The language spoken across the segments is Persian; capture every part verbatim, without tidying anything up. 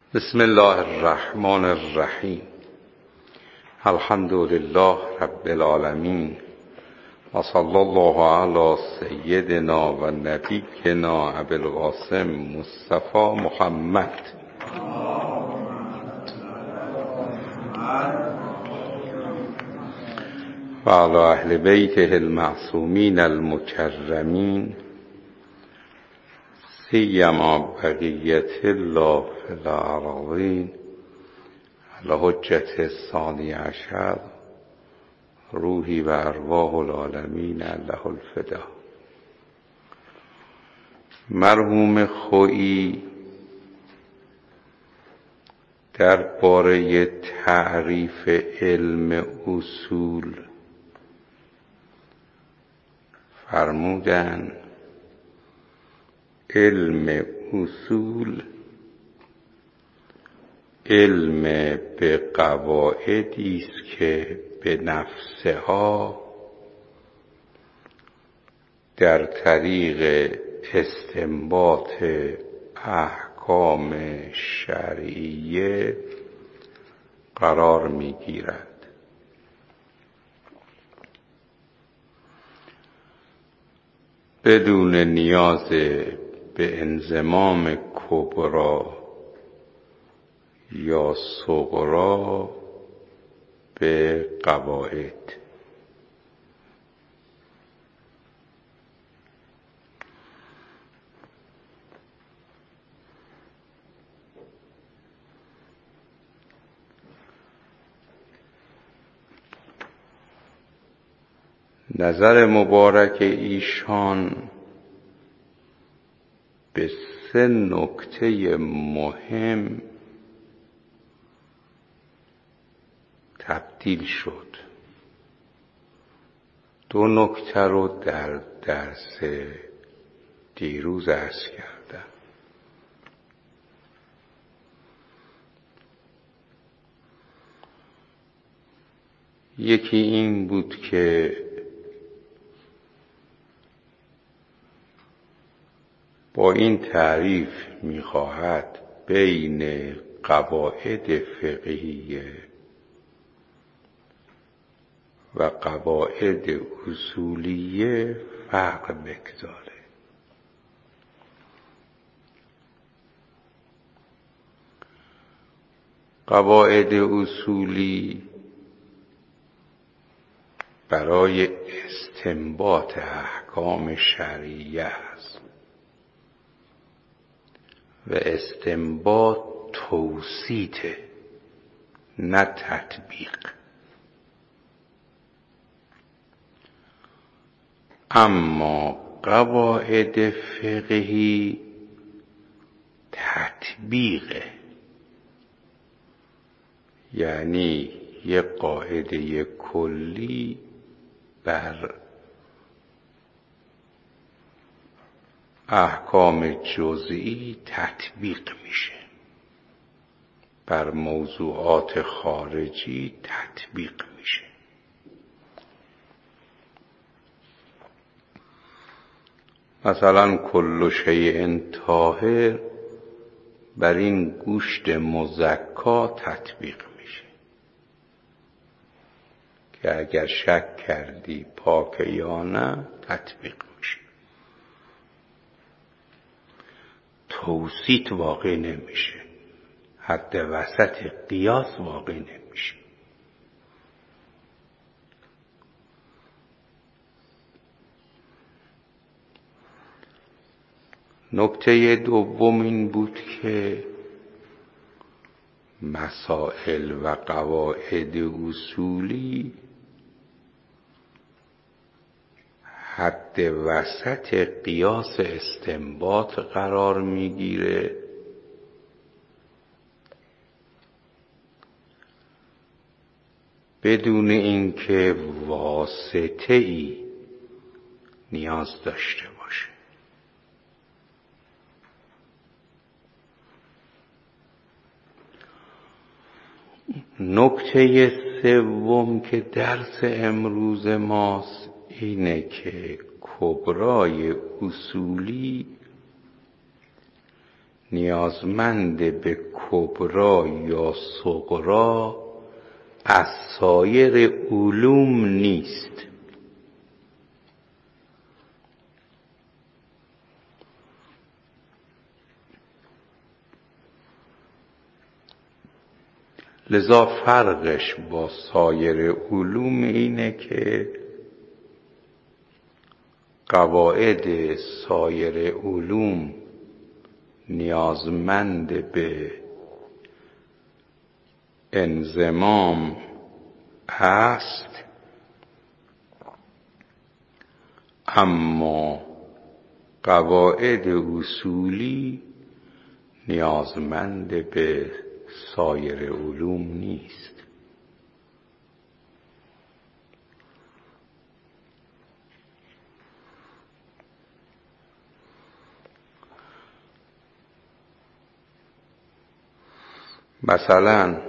بسم الله الرحمن الرحیم. الحمد لله رب العالمین و صلی الله علی سیدنا و نبینا ابی القاسم مصطفی محمد و علی اهل بیته المعصومین المکرمین سیما بقیت الله فی الارضین الحجة الثانی عشر روحی و ارواح العالمین له الفدا. مرحوم خویی درباره تعریف علم اصول فرمودند علم اصول علم به قواعدی است که به نفسها در طریق استنباط احکام شرعیه قرار می‌گیرد. بدون نیاز به انضمام کبرا یا صغرا به قواعد. نظر مبارک ایشان به سه نکته مهم تبدیل شد. دو نکته رو در درس دیروز عرض کردم. یکی این بود که با این تعریف می‌خواهد بین قواعد فقهیه و قواعد اصولیه فرق بگذاره. قواعد اصولی برای استنباط احکام شرعیه است و استنباط توصیته نه تطبیق. اما قواعد فقهی تطبیقه، یعنی یک قاعده کلی بر احکام جزئی تطبیق میشه، بر موضوعات خارجی تطبیق میشه. مثلا کل شیء طاهر بر این گوشت مزکا تطبیق میشه که اگر شک کردی پاکه یا نه تطبیق میشه. توصیت واقع نمیشه، حد وسط قیاس واقع نمیشه. نکته دوم این بود که مسائل و قواعد اصولی حد وسط قیاس استنباط قرار میگیره بدون اینکه واسطه ای نیاز داشته باشه. نکته سوم که درس امروز ماست اینه که کبرای اصولی نیازمند به کبرا یا صغرا از سایر علوم نیست. لذا فرقش با سایر علوم اینه که قواعد سایر علوم نیازمند به انضمام هست، اما قواعد اصولی نیازمند به سایر علوم نیست. مثلا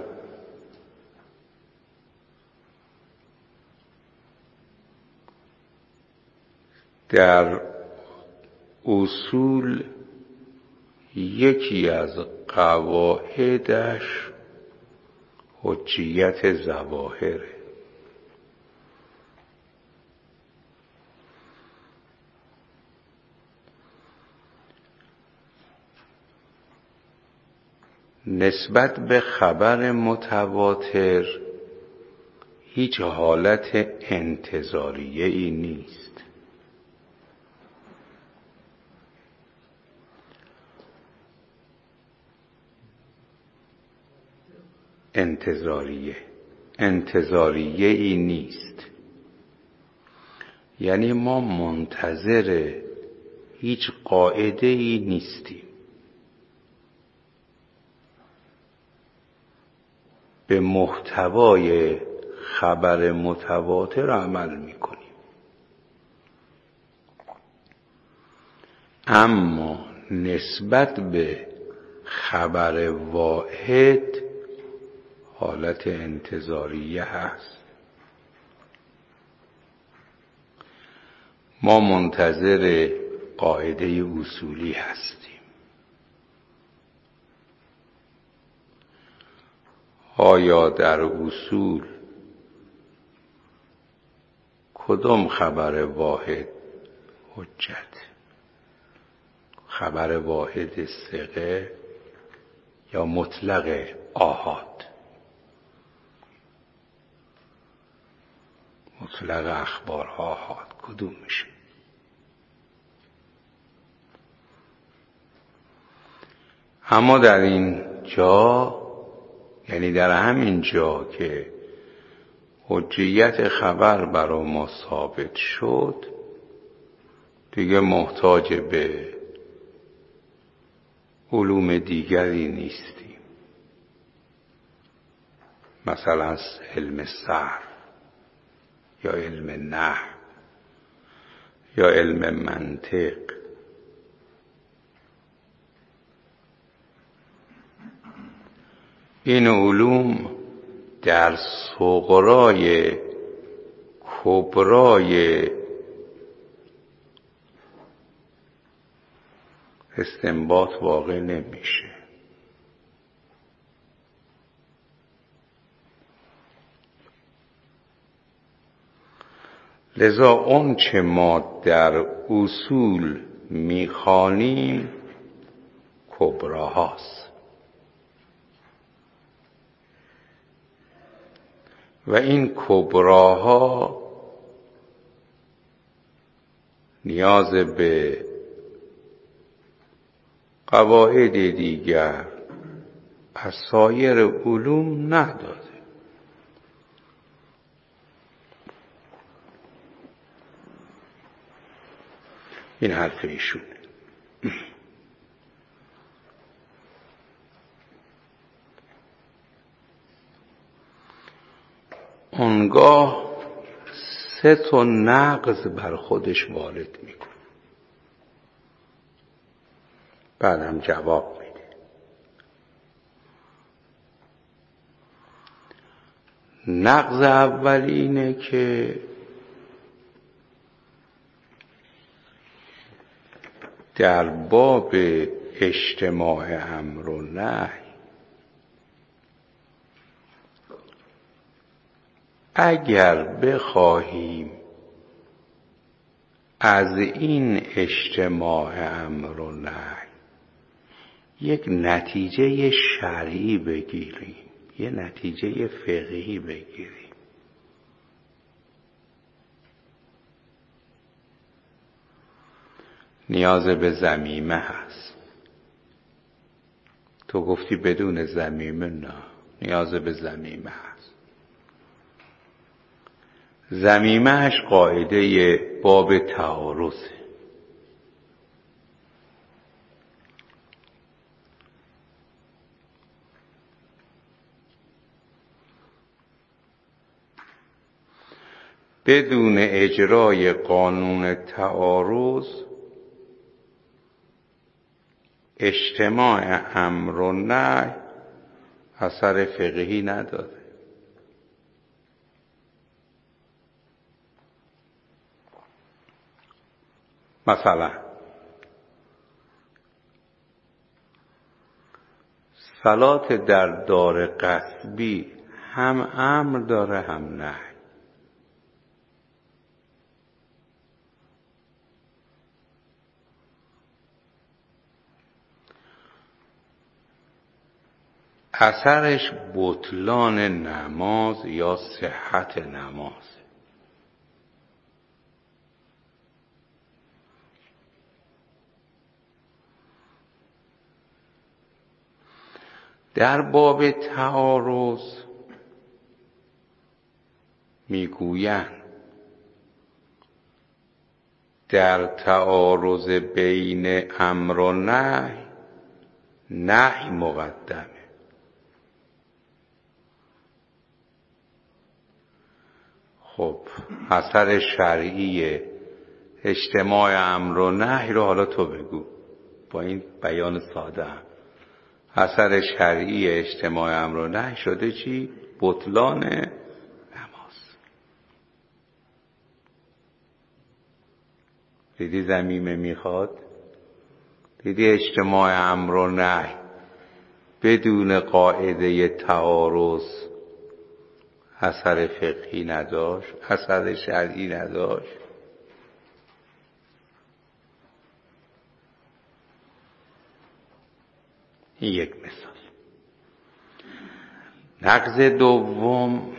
در اصول یکی از قواعدش حجیت ظواهره. نسبت به خبر متواتر هیچ حالت انتظاریه ای نیست. انتظاریه انتظاریه ای نیست، یعنی ما منتظر هیچ قاعده ای نیستیم، به محتوای خبر متواتر عمل میکنیم. اما نسبت به خبر واحد حالت انتظاریه هست. ما منتظر قاعده اصولی هستیم. آیا در اصول کدام خبر واحد حجت؟ خبر واحد ثقه یا مطلق آحاد؟ مطلق اخبار آحاد کدوم میشه؟ اما در این جا، یعنی در همین جا که حجیت خبر برای ما ثابت شد، دیگه محتاج به علوم دیگری نیستیم. مثلا علم صرف یا علم نحو یا علم منطق. این علوم در صغرای کبرای استنباط واقع نمیشه. لذا اون چه ما در اصول میخوانیم کبراهاست و این کبراها نیاز به قواعد دیگر از سایر علوم نداره. این حرف ایشونه. اونگاه سه تا نقض بر خودش وارد میکنه، بعدم جواب میده. نقض اول اینه که در باب اجتماع امر و نهی، اگر بخواهیم از این اجتماع امر و نهی یک نتیجه شرعی بگیریم، یه نتیجه فقهی بگیریم، نیاز به ضمیمه هست. تو گفتی بدون ضمیمه، نه، نیاز به ضمیمه هست. ضمیمه‌اش قاعده باب تعارضه. بدون اجرای قانون تعارض اجتماع امر و نهی اثر فقهی نداره. مثلا صلات در دار غصبی هم امر داره هم نهی. اثرش بطلان نماز یا صحت نماز. در باب تعارض میگویند در تعارض بین امر و نهی نهی مقدمه. خب اثر شرعی اجتماع امر و نهی رو حالا تو بگو با این بیان ساده هم. اثر شرعی اجتماع امر و نهی شده چی؟ بطلان نماز. دیدی ضمیمه میخواد؟ دیدی اجتماع امر و نهی بدون قاعده تعارض اثر فقهی نداشت، اثر شرعی نداشت. این یک مثال. نقض دوم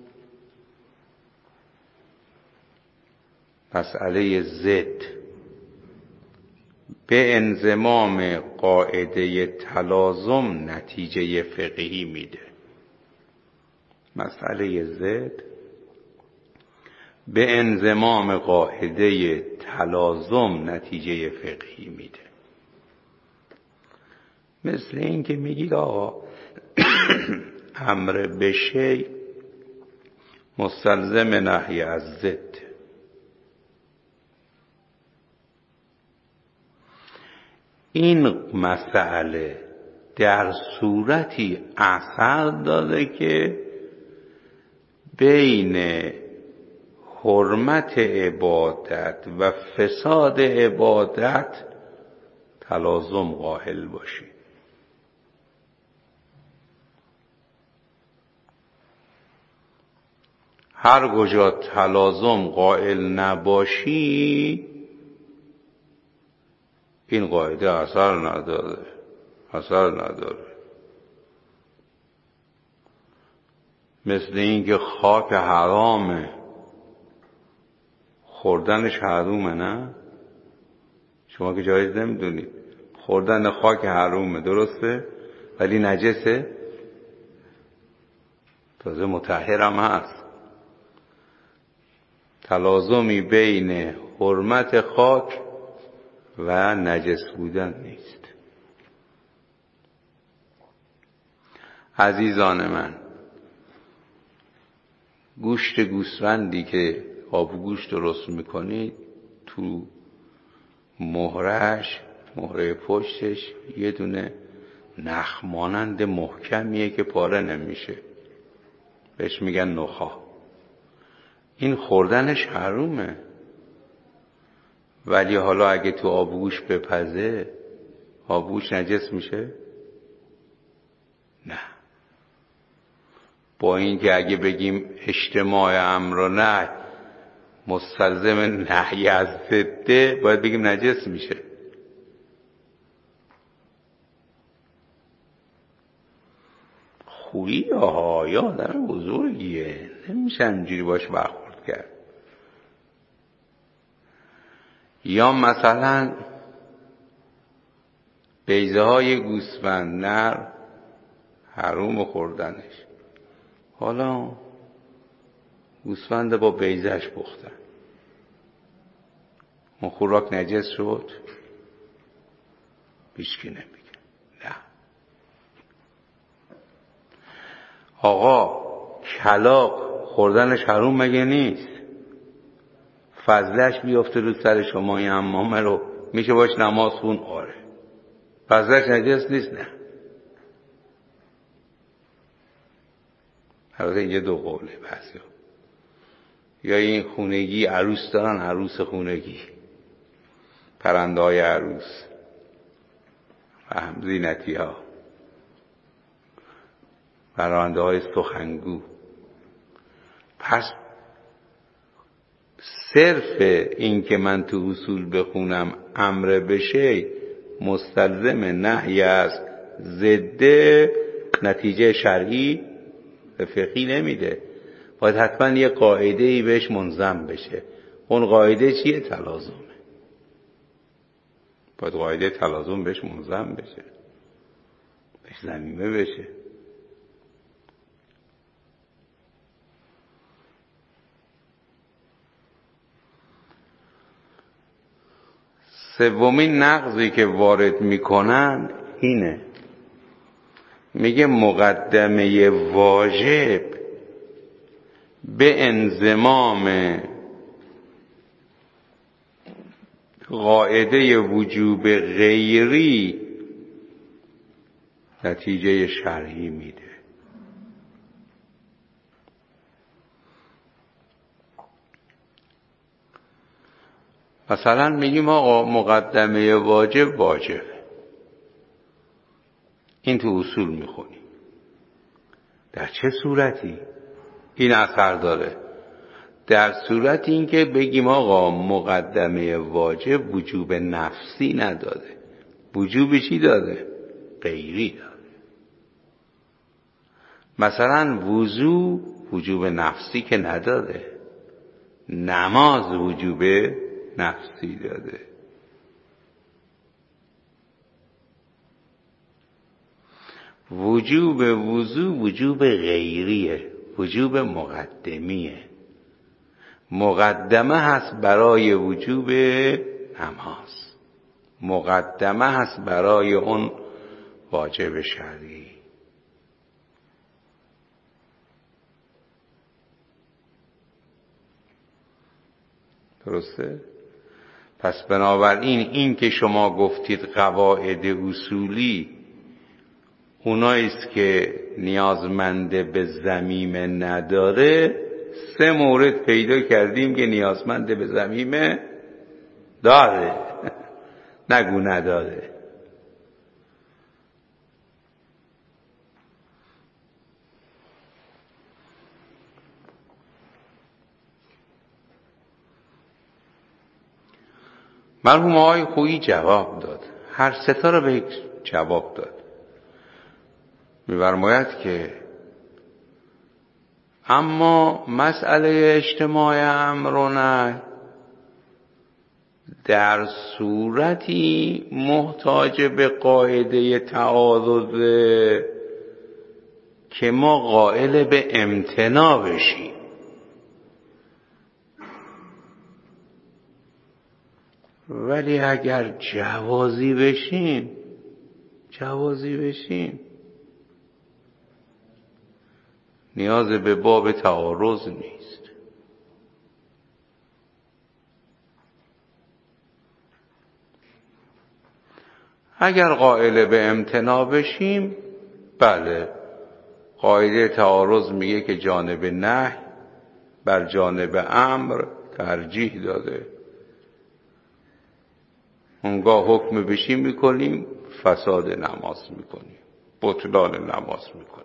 مسئله ضد به انضمام قاعده تلازم نتیجه فقهی میده. مسئله ضد به انضمام قاعده تلازم نتیجه فقهی میده. مثل این که میگید آقا امر به شیء مستلزم نهی از ضد. این مسئله در صورتی اثر داده که بین حرمت عبادت و فساد عبادت تلازم قائل باشی. هر کجا تلازم قائل نباشی این قاعده اثر نداره، اثر نداره. مثل این که خاک حرامه خوردنش حرومه، نه؟ شما که جایز نمیدونید خوردن خاک حرومه، درسته؟ ولی نجسه، تازه مطهرم هست. تلازمی بین حرمت خاک و نجس بودن نیست. عزیزان من، گوشت گوسفندی که آبگوشت درست میکنید تو مهرش، مهره پشتش یه دونه نخ مانند محکمیه که پاره نمیشه، بهش میگن نخا. این خوردنش حرومه، ولی حالا اگه تو آبگوشت بپزه آبگوشت نجس میشه؟ نه. با این که اگه بگیم اجتماع امر و نهی مستلزم نهی از ضده، باید بگیم نجس میشه. خویی آها یا آدم بزرگیه، نمیشه اینجوری باش برخورد کرد. یا مثلا بیضه های گوسفند نر حروم خوردنش، حالا گوسفند با بیضه‌اش پختن، اون خوراک نجس شد؟ هیچکی نمیگه. نه. آقا کلاغ خوردنش حروم مگه نیست؟ فضلش بیافته رو سر شما این حمامه رو میشه باش نماز خون؟ آره. فضلش نجس نیست؟ نه. البته اینجا دو قوله بحثی. یا این خونگی عروس دارن، عروس خونگی، پرنده های عروس و هم زینتی ها، پرنده های سخنگو. پس صرف این که من تو اصول بخونم امر بشه مستلزم نهی است، ضد نتیجه شرعی فقهی نمیده. باید حتما یه قاعده ای بهش منظم بشه. اون قاعده چیه؟ تلازمه. باید قاعده تلازم بهش منظم بشه، بهش ضمیمه بشه. سومین نقضی که وارد میکنن اینه، میگه مقدمه واجب به انضمام قاعده وجوب غیری نتیجه شرعی میده. مثلا میگیم آقا مقدمه واجب واجبه، این تو اصول میخونیم. در چه صورتی این اثر داره؟ در صورت این که بگیم آقا مقدمه واجب وجوب نفسی نداده، وجوب چی داده؟ غیری داده. مثلا وضو وجوب نفسی که نداده، نماز وجوب نفسی داده. وجوب وضو وجوب غیریه، وجوب مقدمیه. مقدمه هست برای وجوب نماز، مقدمه هست برای اون واجب شرعی. درسته؟ پس بنابراین این که شما گفتید قواعد اصولی اوناییست که نیازمند به ضمیمه نداره، سه مورد پیدا کردیم که نیازمند به ضمیمه داره. نگو نداره. مرحوم آقای خویی جواب داد، هر سه تا رو به جواب داد. می‌فرماید که اما مسئله اجتماع امر و نهی در صورتی محتاج به قاعده تعارض که ما قائل به امتناع بشیم. ولی اگر جوازی بشیم جوازی بشیم نیاز به باب تعارض نیست. اگر قائل به امتناع بشیم، بله، قاعده تعارض میگه که جانب نهی بر جانب امر ترجیح داده. اونگاه حکم بشیم میکنیم فساد نماز میکنیم، بطلان نماز میکنیم.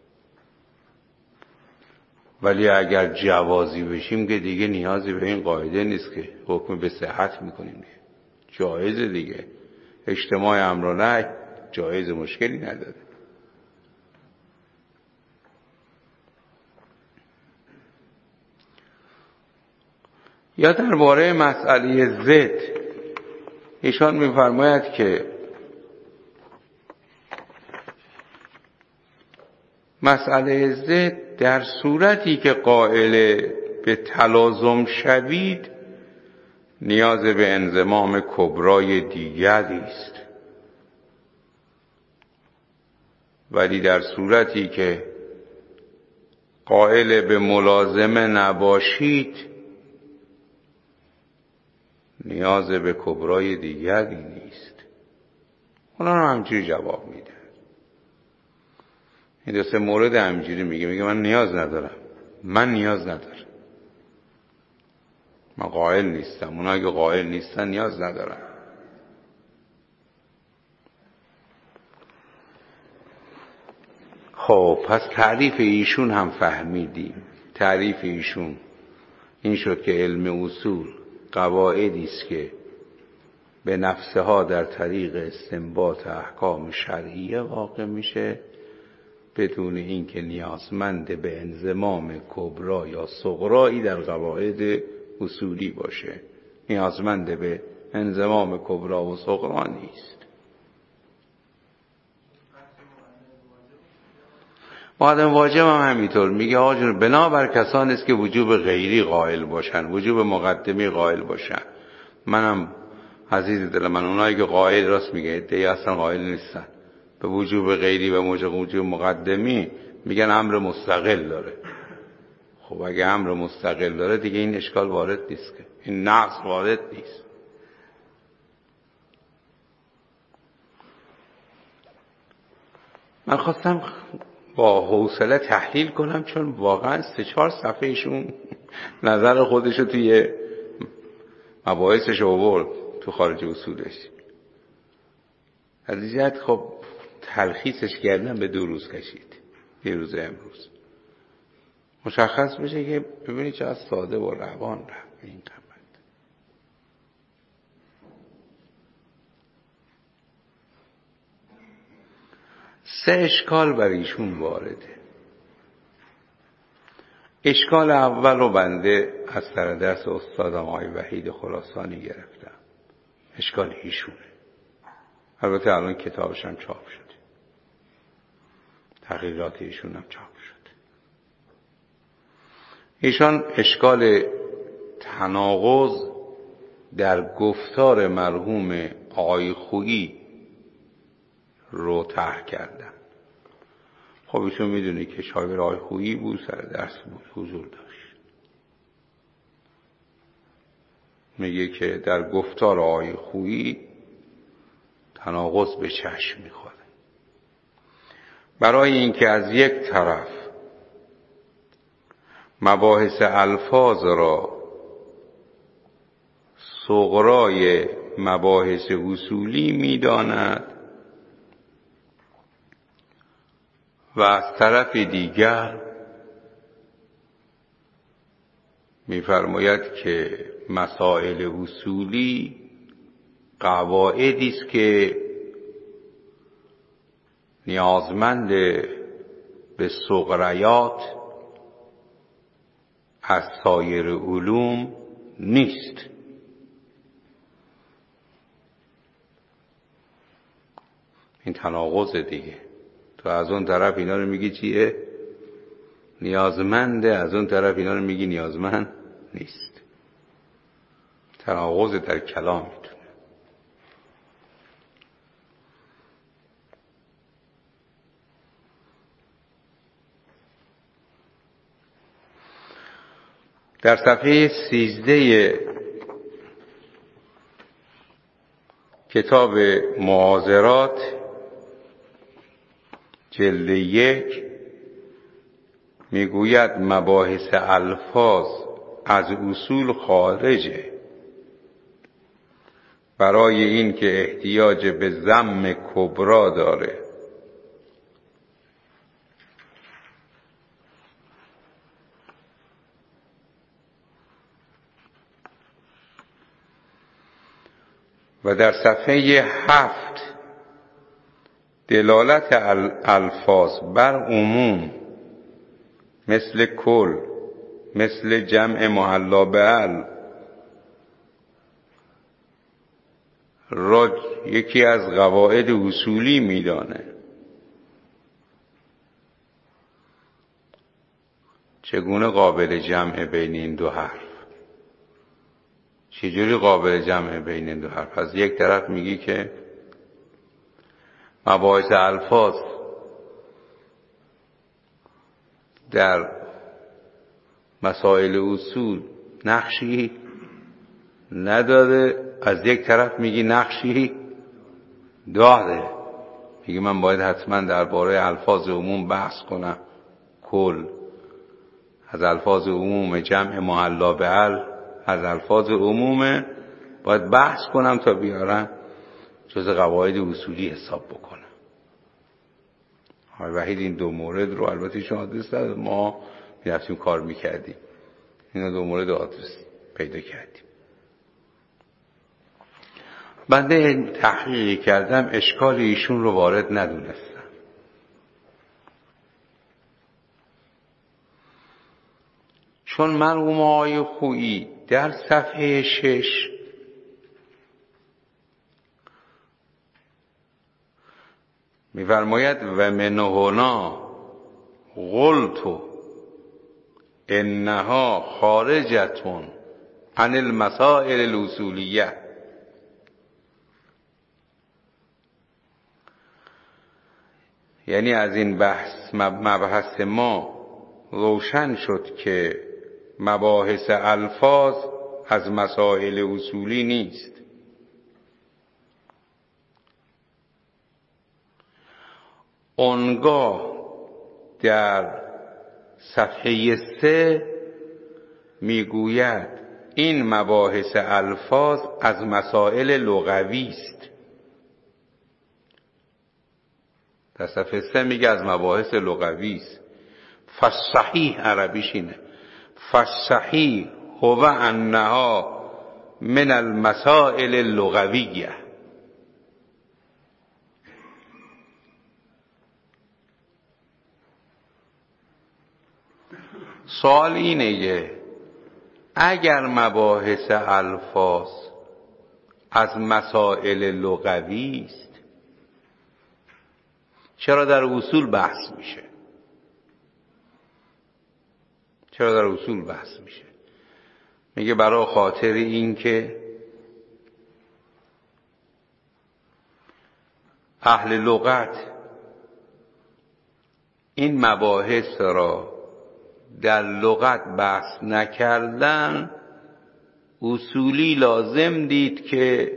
ولی اگر جوازی بشیم که دیگه نیازی به این قاعده نیست که حکم به صحت میکنیم، جایزه دیگه. اجتماع امر و نهی جایز، مشکلی نداره. یا درباره مسئله ضد ایشان می‌فرماید که مسئله ضد در صورتی که قائل به تلازم شوید نیاز به انضمام کبرای دیگری است، ولی در صورتی که قائل به ملازمه نباشید نیاز به کبرای دیگری نیست. اونا رو همجوری جواب میده. این دو سه مورد همجوری میگه میگه من نیاز ندارم، من نیاز ندارم، من قائل نیستم. اونا که قائل نیستن نیاز ندارم. خب پس تعریف ایشون هم فهمیدیم. تعریف ایشون این شد که علم اصول قواعدی است که به نفسها در طریق استنباط احکام شرعیه واقع میشه بدون اینکه نیازمند به انضمام کبرا یا صغرایی در قواعد اصولی باشه. نیازمند به انضمام کبرا و صغرا نیست. مقدم واجب هم همینطور میگه آقا جون بنابر کسانی است که وجوب غیری قائل باشن، وجوب مقدمی قائل باشن. منم عزیز دل من اونایی که قائل، راست میگه، دیگه اصلا قائل نیستن به وجوب غیری و وجوب مقدمی، میگن امر مستقل داره. خب اگه امر مستقل داره دیگه این اشکال وارد نیست، که این نقص وارد نیست. من خواستم با حوصله تحلیل کنم چون واقعا سه چهار صفحه ایشون نظر خودشو توی مباحثش آورد تو خارج اصولش. از این جهت خب تلخیصش کردن به دو روز کشید، یه روز امروز مشخص بشه که ببینید چه از ساده و روان رفت این قبل. سه اشکال بر ایشون وارده. اشکال اول رو بنده از سر درس استادم آقای وحید خراسانی گرفتم. اشکال ایشونه. البته الان کتابش هم چاپ شده، تحقیقات ایشون هم چاپ شده. ایشان اشکال تناقض در گفتار مرحوم آقای خویی رو طرح کردن. خب ایشون میدونی که شاگرد آقای خویی بود، سر درس بود، حضور داشت. میگه که در گفتار آقای خویی تناقض به چشم میخوره. برای اینکه از یک طرف مباحث الفاظ را صغرای مباحث اصولی میداند و از طرف دیگر می‌فرماید که مسائل اصولی قواعدی است که نیازمند به صغریات از سایر علوم نیست. این تناقض دیگه. تو از اون طرف اینا رو میگی چیه؟ نیازمنده، از اون طرف اینا رو میگی نیازمند نیست. تناقض در کلام میتونه. در صفحه سیزده کتاب معاذرات جلد یک میگوید مباحث الفاظ از اصول خارجه برای این که احتیاج به ضم کبرا داره. و در صفحه هفت دلالت الفاظ بر عموم مثل کل، مثل جمع محلا به ال را یکی از قواعد اصولی میدانه. چگونه قابل جمع بین این دو حرف؟ چجوری قابل جمع بین این دو حرف؟ از یک طرف میگی که مباحث الفاظ در مسائل اصول نقشی نداره، از یک طرف میگی نقشی داره. میگی من باید حتما درباره الفاظ عموم بحث کنم، کل از الفاظ عموم، جمع محلا به ال از الفاظ عموم باید بحث کنم تا بیارم جز قواعد اصولی حساب بکنم. های وحید این دو مورد رو البته شما آدرس داد، ما میرفتیم کار میکردیم، این دو مورد آدرس پیدا کردیم. بنده تحقیقی کردم، اشکال ایشون رو وارد ندونستم. چون مرحوم آقای خویی در صفحه شش می‌فرماید و من هنا قلت انها خارجتون عن المسائل الاصولیه، یعنی از این بحث مبحث ما روشن شد که مباحث الفاظ از مسائل اصولی نیست. اونگاه در صفحه سه میگوید این مباحث الفاظ از مسائل لغوی است. در صفحه سه میگه از مباحث لغوی است. فصحیح عربیش اینه، فصحیح هو انها من المسائل اللغویه. سوال اینه که اگر مباحث الفاظ از مسائل لغوی است، چرا در اصول بحث میشه؟ چرا در اصول بحث میشه؟ میگه برای خاطر این که اهل لغت این مباحث را در لغت بحث نکردن، اصولی لازم دید که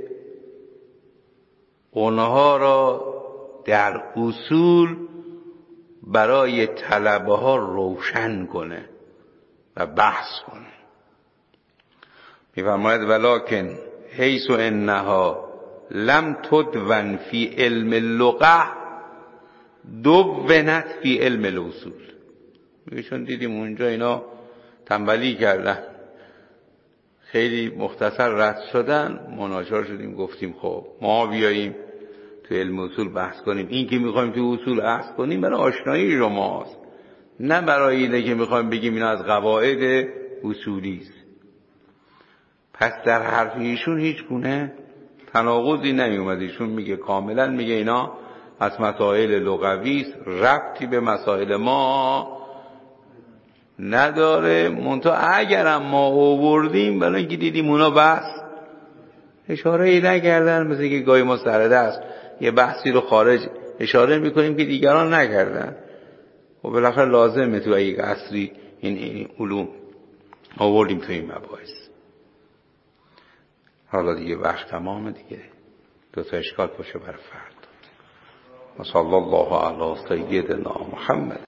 اونها را در اصول برای طلبه ها روشن کنه و بحث کنه. می‌فرماید ولکن حیث انها لم تدون فی علم اللغه دونت فی علم الاصول. میگه چون دیدیم اونجا اینا تنبلی کردن، خیلی مختصر رد شدن، مناچار شدیم، گفتیم خب ما بیاییم تو علم اصول بحث کنیم. این که میخوایم تو اصول بحث کنیم برای آشنایی شماست، نه برای اینه که میخوایم بگیم اینا از قواعد اصولی است. پس در حرف ایشون هیچ گونه تناقضی نیومد. ایشون میگه کاملا میگه اینا از مسائل لغوی است، ربطی به مسائل ما نداره. منتها اگرم ما آوردیم برای اینکه دیدیم اونا بحث اشاره ای نکردن، مثل که گاهی ما سر دست یه بحثی رو خارج اشاره میکنیم که دیگران نکردن، و بالاخره لازمه تو یک عصری این, این علوم آوردیم تو این مباحث. حالا دیگه وقت تمامه دیگه، دو تا اشکال باشه برای فردا. و صلی الله علی سیدنا محمد.